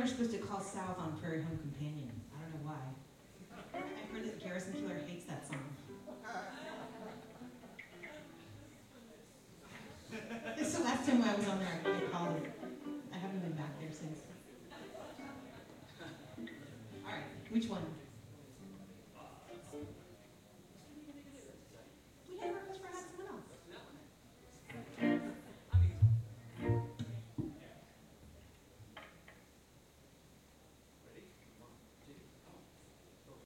never supposed to call south on Prairie Home Companion. I don't know why. I've heard that Garrison Keillor hates that song. It's the last time I was on there, I called it. I haven't been back there since. All right, which one?